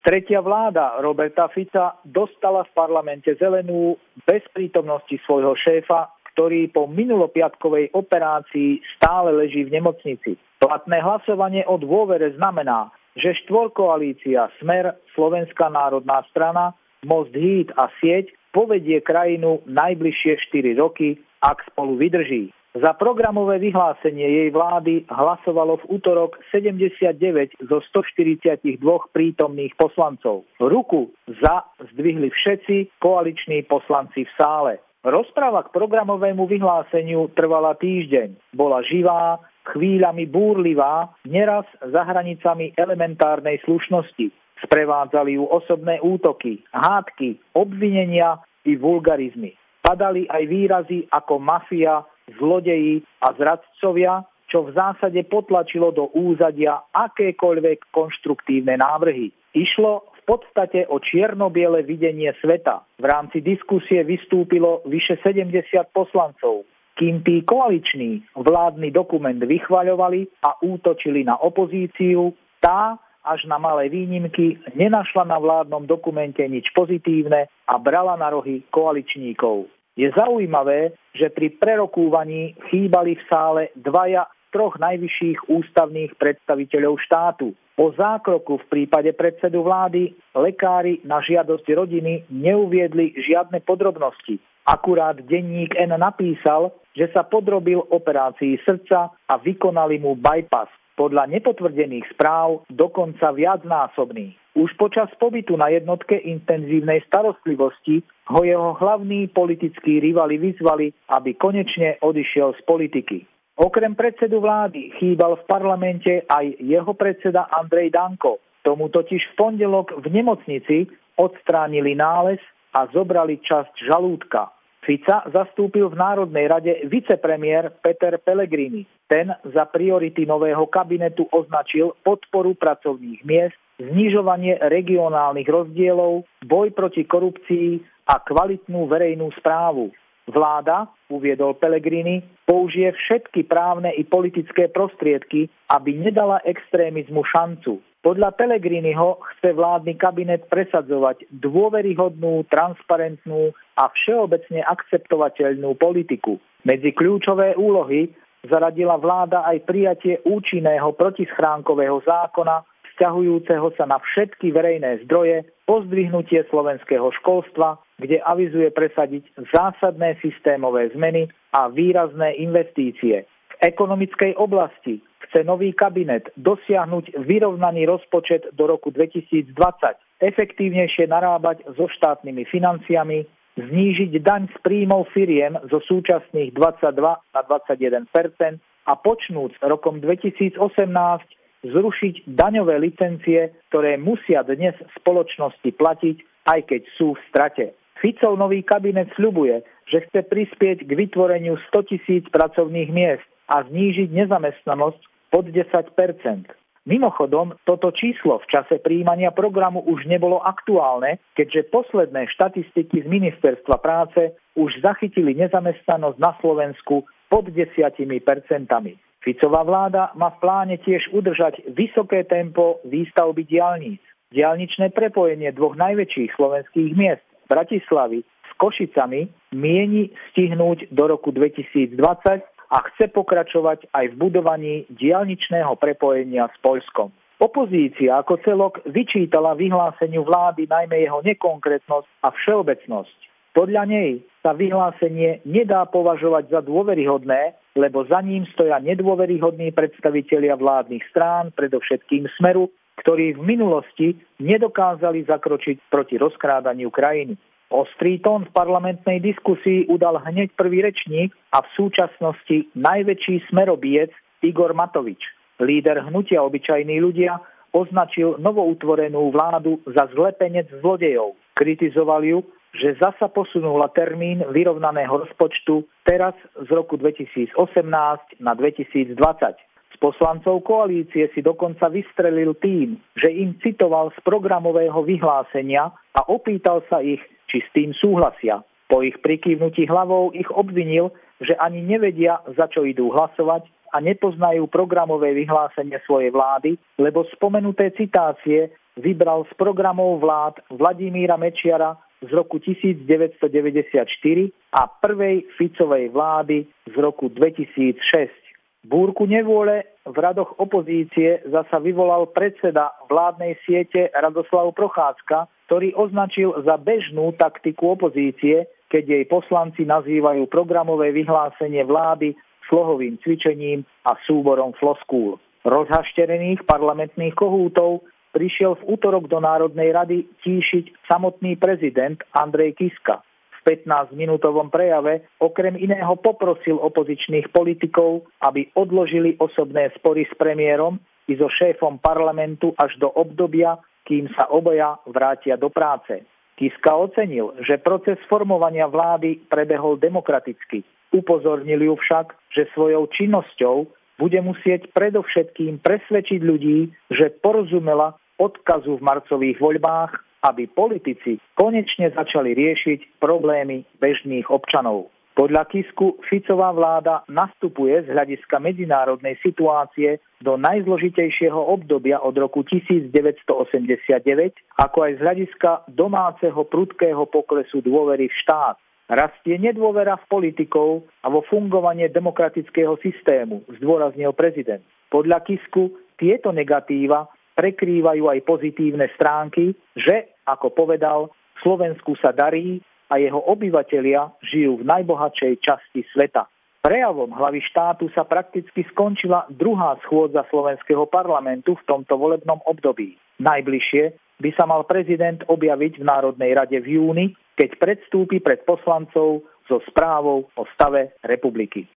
Tretia vláda Roberta Fica dostala v parlamente zelenú bez prítomnosti svojho šéfa, ktorý po minulopiatkovej operácii stále leží v nemocnici. Platné hlasovanie o dôvere znamená, že štvorkoalícia Smer, Slovenská národná strana, Most Híd a Sieť povedie krajinu najbližšie 4 roky, ak spolu vydrží. Za programové vyhlásenie jej vlády hlasovalo v utorok 79 zo 142 prítomných poslancov. Ruku za zdvihli všetci koaliční poslanci v sále. Rozprava k programovému vyhláseniu trvala týždeň. Bola živá, chvíľami búrlivá, neraz za hranicami elementárnej slušnosti. Sprevádzali ju osobné útoky, hádky, obvinenia i vulgarizmy. Padali aj výrazy ako mafia, zlodeji a zradcovia, čo v zásade potlačilo do úzadia akékoľvek konštruktívne návrhy. Išlo v podstate o čierno-biele videnie sveta. V rámci diskusie vystúpilo vyše 70 poslancov, kým tí koaliční vládny dokument vychvaľovali a útočili na opozíciu, tá až na malé výnimky nenašla na vládnom dokumente nič pozitívne a brala na rohy koaličníkov. Je zaujímavé, že pri prerokúvaní chýbali v sále dvaja z troch najvyšších ústavných predstaviteľov štátu. O zákroku v prípade predsedu vlády lekári na žiadosť rodiny neuviedli žiadne podrobnosti. Akurát denník N napísal, že sa podrobil operácii srdca a vykonali mu bypass. Podľa nepotvrdených správ dokonca viacnásobný. Už počas pobytu na jednotke intenzívnej starostlivosti ho jeho hlavní politickí rivali vyzvali, aby konečne odišiel z politiky. Okrem predsedu vlády chýbal v parlamente aj jeho predseda Andrej Danko. Tomu totiž v pondelok v nemocnici odstránili nález a zobrali časť žalúdka. Fica zastúpil v Národnej rade vicepremiér Peter Pellegrini. Ten za priority nového kabinetu označil podporu pracovných miest, znižovanie regionálnych rozdielov, boj proti korupcii a kvalitnú verejnú správu. Vláda, uviedol Pellegrini, použije všetky právne i politické prostriedky, aby nedala extrémizmu šancu. Podľa Pellegriniho chce vládny kabinet presadzovať dôveryhodnú, transparentnú a všeobecne akceptovateľnú politiku. Medzi kľúčové úlohy zaradila vláda aj prijatie účinného protischránkového zákona, vzťahujúceho sa na všetky verejné zdroje, pozdvihnutie slovenského školstva, kde avizuje presadiť zásadné systémové zmeny a výrazné investície. V ekonomickej oblasti chce nový kabinet dosiahnuť vyrovnaný rozpočet do roku 2020, efektívnejšie narábať so štátnymi financiami, znížiť daň z príjmov firiem zo súčasných 22 na 21% a počnúc rokom 2018 zrušiť daňové licencie, ktoré musia dnes spoločnosti platiť, aj keď sú v strate. Ficov nový kabinet sľubuje, že chce prispieť k vytvoreniu 100 000 pracovných miest a znížiť nezamestnanosť pod 10%. Mimochodom, toto číslo v čase prijímania programu už nebolo aktuálne, keďže posledné štatistiky z Ministerstva práce už zachytili nezamestnanosť na Slovensku pod 10%. Ficová vláda má v pláne tiež udržať vysoké tempo výstavby diaľnic. Diaľničné prepojenie dvoch najväčších slovenských miest, Bratislavy s Košicami, mieni stihnúť do roku 2020 a chce pokračovať aj v budovaní diaľničného prepojenia s Poľskom. Opozícia ako celok vyčítala vyhláseniu vlády najmä jeho nekonkrétnosť a všeobecnosť. Podľa nej sa vyhlásenie nedá považovať za dôveryhodné, lebo za ním stoja nedôveryhodní predstavitelia vládnych strán, predovšetkým Smeru, ktorí v minulosti nedokázali zakročiť proti rozkrádaniu krajiny. Ostrý tón v parlamentnej diskusii udal hneď prvý rečník a v súčasnosti najväčší smerobijec Igor Matovič. Líder hnutia Obyčajní ľudia označil novoutvorenú vládu za zlepenec zlodejov. Kritizoval ju, že zasa posunula termín vyrovnaného rozpočtu teraz z roku 2018 na 2020. Z poslancov koalície si dokonca vystrelil tým, že im citoval z programového vyhlásenia a opýtal sa ich, či s tým súhlasia. Po ich prikývnutí hlavou ich obvinil, že ani nevedia, za čo idú hlasovať a nepoznajú programové vyhlásenie svojej vlády, lebo spomenuté citácie vybral z programov vlád Vladimíra Mečiara z roku 1994 a prvej Ficovej vlády z roku 2006. Búrku nevôle v radoch opozície zasa vyvolal predseda vládnej siete Radoslav Prochádzka, ktorý označil za bežnú taktiku opozície, keď jej poslanci nazývajú programové vyhlásenie vlády slohovým cvičením a súborom floskúl. Rozhašterených parlamentných kohútov prišiel v utorok do Národnej rady tíšiť samotný prezident Andrej Kiska. V 15-minútovom prejave okrem iného poprosil opozičných politikov, aby odložili osobné spory s premiérom i so šéfom parlamentu až do obdobia, kým sa obaja vrátia do práce. Kiska ocenil, že proces formovania vlády prebehol demokraticky. Upozornil ju však, že svojou činnosťou bude musieť predovšetkým presvedčiť ľudí, že porozumela odkazu v marcových voľbách, aby politici konečne začali riešiť problémy bežných občanov. Podľa Kisku Ficová vláda nastupuje z hľadiska medzinárodnej situácie do najzložitejšieho obdobia od roku 1989, ako aj z hľadiska domáceho prudkého poklesu dôvery v štát. Rastie nedôvera v politikov a vo fungovanie demokratického systému, zdôraznil prezident. Podľa Kisku tieto negatíva prekrývajú aj pozitívne stránky, že, ako povedal, Slovensku sa darí a jeho obyvatelia žijú v najbohatšej časti sveta. Prejavom hlavy štátu sa prakticky skončila druhá schôdza slovenského parlamentu v tomto volebnom období. Najbližšie by sa mal prezident objaviť v Národnej rade v júni, keď predstúpi pred poslancov so správou o stave republiky.